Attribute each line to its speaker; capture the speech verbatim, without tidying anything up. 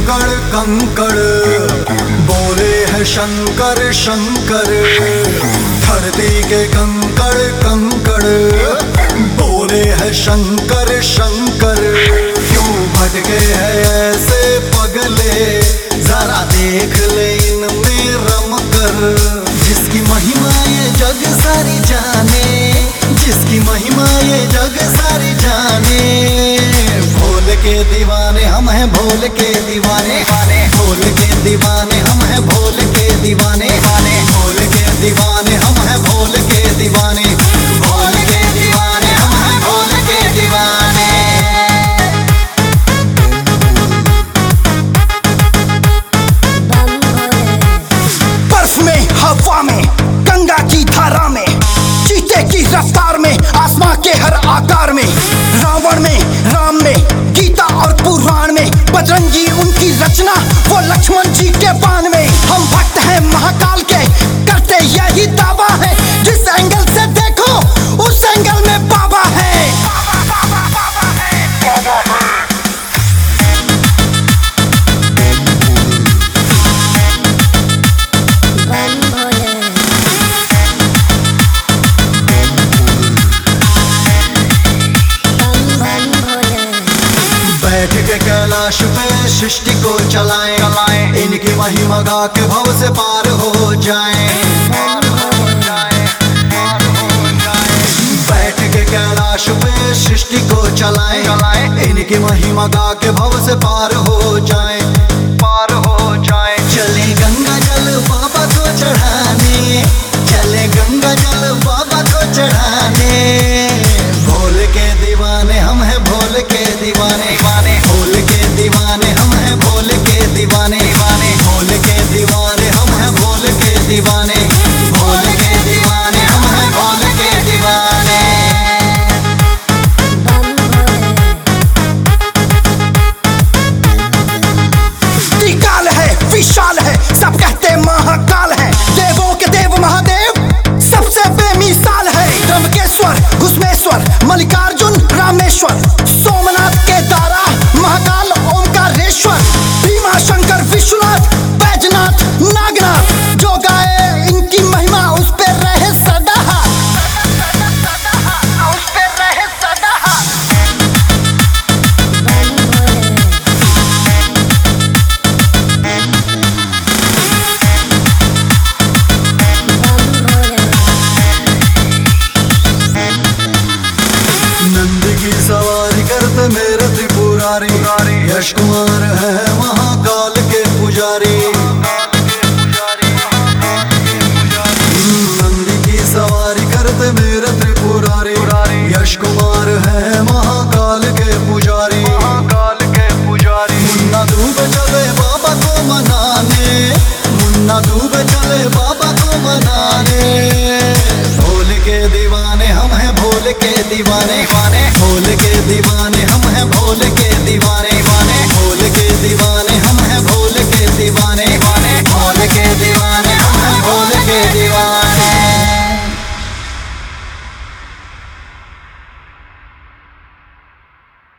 Speaker 1: कंकड़ कंकड़ बोले है शंकर शंकर। धरती के कंकड़ कंकड़ बोले है शंकर शंकर। क्यों भटके है ऐसे पगले, जरा देख ले इनमें रम कर। जिसकी महिमा ये जग सारी जाने, जिसकी महिमा ये जग सारी जाने। भोल के दीवाने हम हैं, भोल के दीवाने, भोल के दीवाने हम हैं, भोल के दीवाने, भोल के दीवाने हम हैं, भोल के दीवाने, भोल के दीवाने हम हैं, भोल के दीवाने।
Speaker 2: बर्फ में, हवा में, गंगा की धारा में, चीते की रफ्तार में, आसमां के हर आकार में, रावण में, राम में, गीता और पुराण में, बजरंगी उनकी रचना, वो लक्ष्मण जी के बाण में। हम भक्त हैं महाकाल के, करते यही दावा है। जिस एंगल से देखो उस एंगल में बाबा है, बाबा, बाबा, बाबा है, बाबा है।
Speaker 1: बैठ के कैलाश पे सृष्टि को चलाएं, इनकी महिमा गा के भव से पार हो जाएं। बैठ के कैलाश पे सृष्टि को चलाएं, इनकी महिमा गा के भव से पार हो जाएं, पार हो जाएं। चले गंगा जल बाबा को चढ़ाने, चले गंगा जल बाबा को चढ़ाने। भोल के दीवाने हम हैं, भोल के दीवाने, भोल के दीवाने हम हैं, भोल के दीवाने, भोल के दीवाने हम हैं, भोल के दीवाने।